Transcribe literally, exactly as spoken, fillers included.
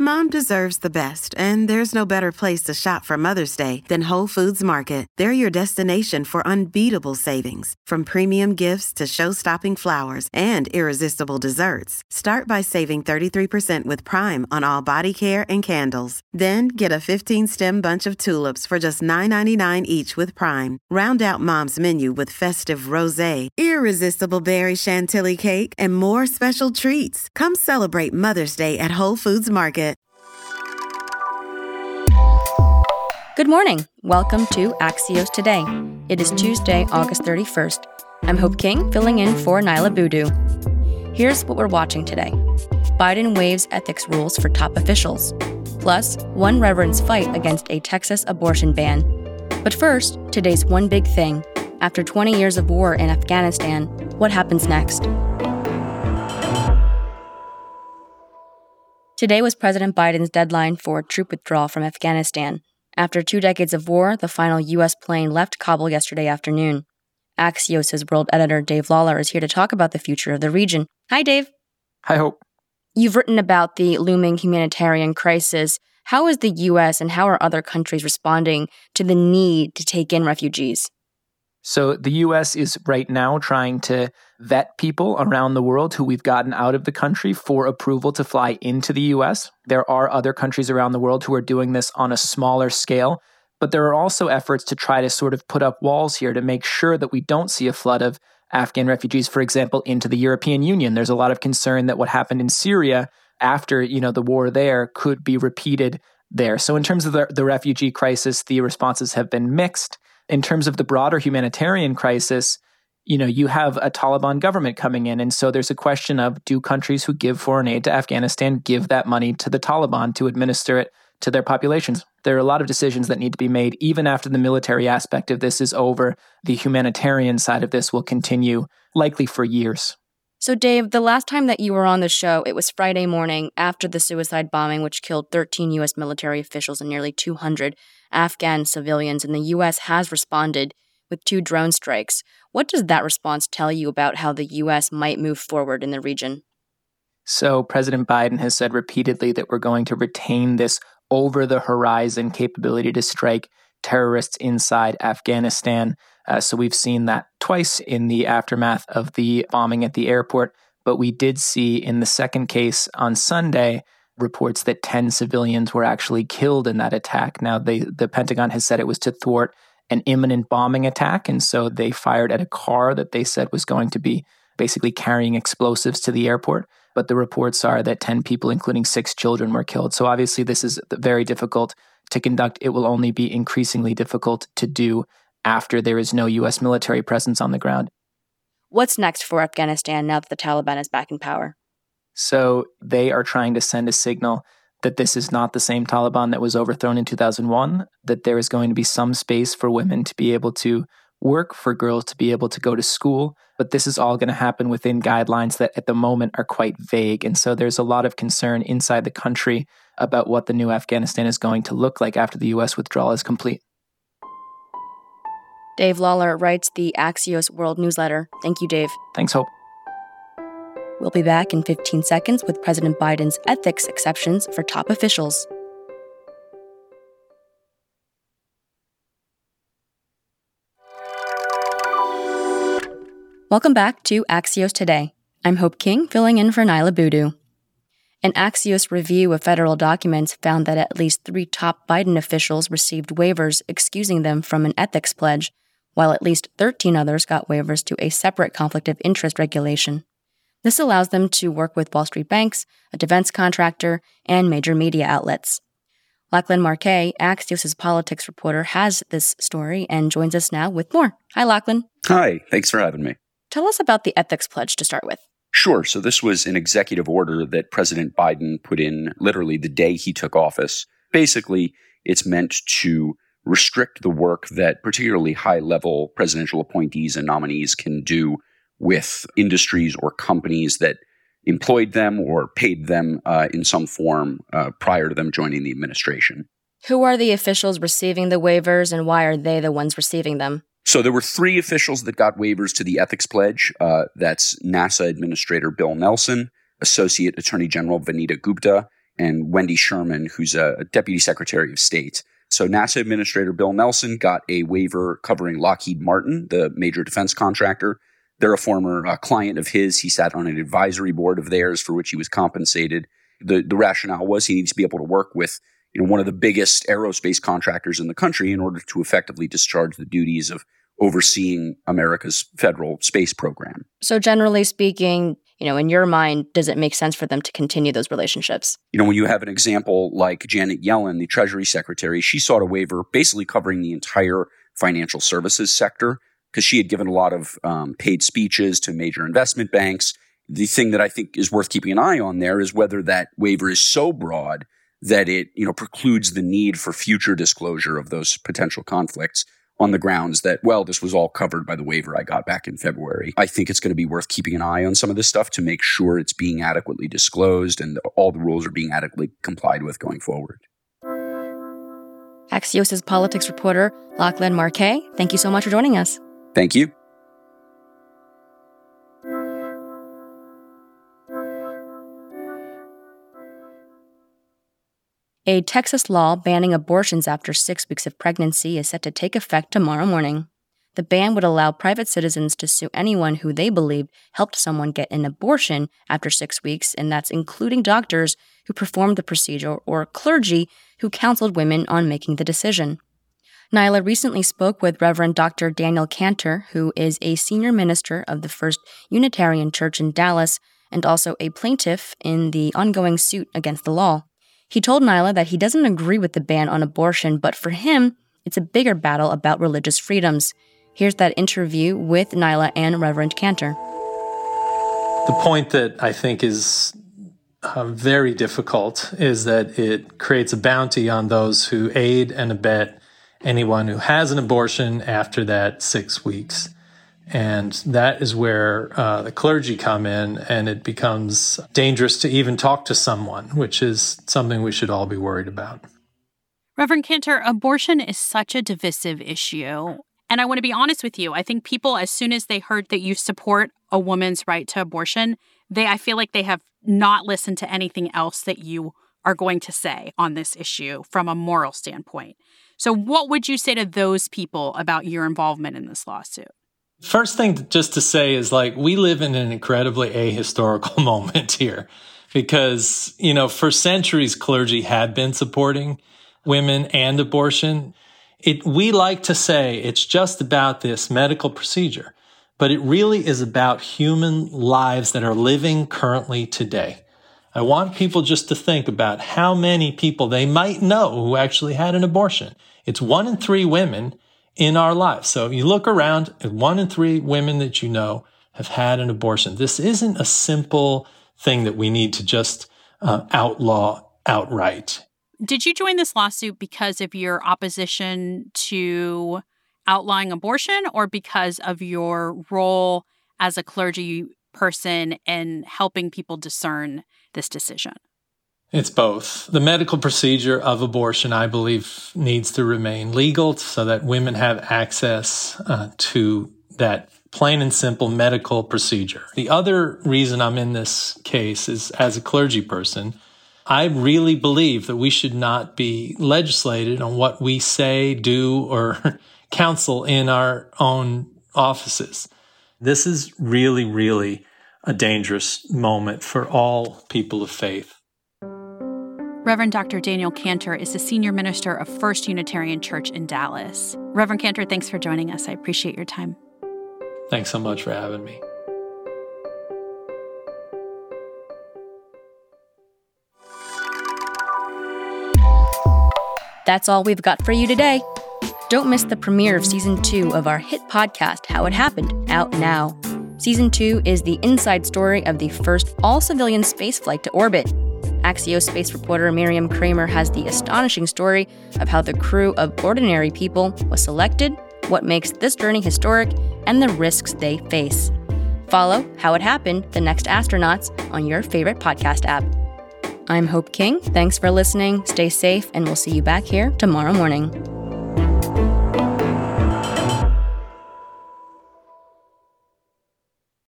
Mom deserves the best, and there's no better place to shop for Mother's Day than Whole Foods Market. They're your destination for unbeatable savings, from premium gifts to show-stopping flowers and irresistible desserts. Start by saving thirty-three percent with Prime on all body care and candles. Then get a fifteen-stem bunch of tulips for just nine ninety-nine each with Prime. Round out Mom's menu with festive rosé, irresistible berry chantilly cake, and more special treats. Come celebrate Mother's Day at Whole Foods Market. Good morning. Welcome to Axios Today. It is Tuesday, August thirty-first. I'm Hope King, filling in for Nyla Boodoo. Here's what we're watching today. Biden waives ethics rules for top officials. Plus, one reverend's fight against a Texas abortion ban. But first, today's one big thing. After twenty years of war in Afghanistan, what happens next? Today was President Biden's deadline for troop withdrawal from Afghanistan. After two decades of war, the final U S plane left Kabul yesterday afternoon. Axios' world editor Dave Lawler is here to talk about the future of the region. Hi, Dave. Hi, Hope. You've written about the looming humanitarian crisis. How is the U S and how are other countries responding to the need to take in refugees? So the U S is right now trying to vet people around the world who we've gotten out of the country for approval to fly into the U S. There are other countries around the world who are doing this on a smaller scale, but there are also efforts to try to sort of put up walls here to make sure that we don't see a flood of Afghan refugees, for example, into the European Union. There's a lot of concern that what happened in Syria after, you know, the war there could be repeated there. So in terms of the, the refugee crisis, the responses have been mixed. In terms of the broader humanitarian crisis, you know, you have a Taliban government coming in. And so there's a question of, do countries who give foreign aid to Afghanistan give that money to the Taliban to administer it to their populations? There are a lot of decisions that need to be made. Even after the military aspect of this is over, the humanitarian side of this will continue likely for years. So, Dave, the last time that you were on the show, it was Friday morning after the suicide bombing, which killed thirteen U S military officials and nearly two hundred Afghan civilians, and the U S has responded with two drone strikes. What does that response tell you about how the U S might move forward in the region? So President Biden has said repeatedly that we're going to retain this over-the-horizon capability to strike terrorists inside Afghanistan. Uh, so we've seen that twice in the aftermath of the bombing at the airport. But we did see in the second case on Sunday reports that ten civilians were actually killed in that attack. Now, they, the Pentagon has said it was to thwart an imminent bombing attack. And so they fired at a car that they said was going to be basically carrying explosives to the airport. But the reports are that ten people, including six children, were killed. So obviously this is very difficult to conduct. It will only be increasingly difficult to do after there is no U S military presence on the ground. What's next for Afghanistan now that the Taliban is back in power? So they are trying to send a signal that this is not the same Taliban that was overthrown in two thousand one, that there is going to be some space for women to be able to work, for girls to be able to go to school. But this is all going to happen within guidelines that at the moment are quite vague. And so there's a lot of concern inside the country about what the new Afghanistan is going to look like after the U S withdrawal is complete. Dave Lawler writes the Axios World Newsletter. Thank you, Dave. Thanks, Hope. We'll be back in fifteen seconds with President Biden's ethics exceptions for top officials. Welcome back to Axios Today. I'm Hope King, filling in for Nyla Boodoo. An Axios review of federal documents found that at least three top Biden officials received waivers excusing them from an ethics pledge, while at least thirteen others got waivers to a separate conflict of interest regulation. This allows them to work with Wall Street banks, a defense contractor, and major media outlets. Lachlan Markay, Axios' politics reporter, has this story and joins us now with more. Hi, Lachlan. Hi, thanks for having me. Tell us about the ethics pledge to start with. Sure. So this was an executive order that President Biden put in literally the day he took office. Basically, it's meant to restrict the work that particularly high-level presidential appointees and nominees can do with industries or companies that employed them or paid them uh, in some form uh, prior to them joining the administration. Who are the officials receiving the waivers, and why are they the ones receiving them? So there were three officials that got waivers to the ethics pledge. Uh, that's NASA Administrator Bill Nelson, Associate Attorney General Vanita Gupta, and Wendy Sherman, who's a Deputy Secretary of State. So NASA Administrator Bill Nelson got a waiver covering Lockheed Martin, the major defense contractor. They're a former uh, client of his. He sat on an advisory board of theirs for which he was compensated. The, the rationale was he needs to be able to work with you know, one of the biggest aerospace contractors in the country in order to effectively discharge the duties of overseeing America's federal space program. So generally speaking, you know, in your mind, does it make sense for them to continue those relationships? You know, when you have an example like Janet Yellen, the Treasury Secretary, she sought a waiver basically covering the entire financial services sector because she had given a lot of um, paid speeches to major investment banks. The thing that I think is worth keeping an eye on there is whether that waiver is so broad that it, you know, precludes the need for future disclosure of those potential conflicts on the grounds that, well, this was all covered by the waiver I got back in February. I think it's going to be worth keeping an eye on some of this stuff to make sure it's being adequately disclosed and all the rules are being adequately complied with going forward. Axios' politics reporter, Lachlan Marquet, thank you so much for joining us. Thank you. A Texas law banning abortions after six weeks of pregnancy is set to take effect tomorrow morning. The ban would allow private citizens to sue anyone who they believe helped someone get an abortion after six weeks, and that's including doctors who performed the procedure or clergy who counseled women on making the decision. Nyla recently spoke with Reverend Doctor Daniel Cantor, who is a senior minister of the First Unitarian Church in Dallas and also a plaintiff in the ongoing suit against the law. He told Nyla that he doesn't agree with the ban on abortion, but for him, it's a bigger battle about religious freedoms. Here's that interview with Nyla and Reverend Cantor. The point that I think is uh, very difficult is that it creates a bounty on those who aid and abet anyone who has an abortion after that six weeks. And that is where uh, the clergy come in, and it becomes dangerous to even talk to someone, which is something we should all be worried about. Reverend Cantor, abortion is such a divisive issue. And I want to be honest with you. I think people, as soon as they heard that you support a woman's right to abortion, they I feel like they have not listened to anything else that you are going to say on this issue from a moral standpoint. So what would you say to those people about your involvement in this lawsuit? First thing just to say is, like, we live in an incredibly ahistorical moment here because, you know, for centuries, clergy had been supporting women and abortion. It, we like to say it's just about this medical procedure, but it really is about human lives that are living currently today. I want people just to think about how many people they might know who actually had an abortion. It's one in three women in our lives. So you look around, and one in three women that you know have had an abortion. This isn't a simple thing that we need to just uh, outlaw outright. Did you join this lawsuit because of your opposition to outlawing abortion or because of your role as a clergy person in helping people discern this decision? It's both. The medical procedure of abortion, I believe, needs to remain legal so that women have access uh, to that plain and simple medical procedure. The other reason I'm in this case is, as a clergy person, I really believe that we should not be legislated on what we say, do, or counsel in our own offices. This is really, really a dangerous moment for all people of faith. Reverend Doctor Daniel Cantor is the senior minister of First Unitarian Church in Dallas. Reverend Cantor, thanks for joining us. I appreciate your time. Thanks so much for having me. That's all we've got for you today. Don't miss the premiere of Season two of our hit podcast, How It Happened, out now. Season two is the inside story of the first all-civilian spaceflight to orbit. Axios space reporter Miriam Kramer has the astonishing story of how the crew of ordinary people was selected, what makes this journey historic, and the risks they face. Follow How It Happened, The Next Astronauts on your favorite podcast app. I'm Hope King. Thanks for listening. Stay safe, and we'll see you back here tomorrow morning.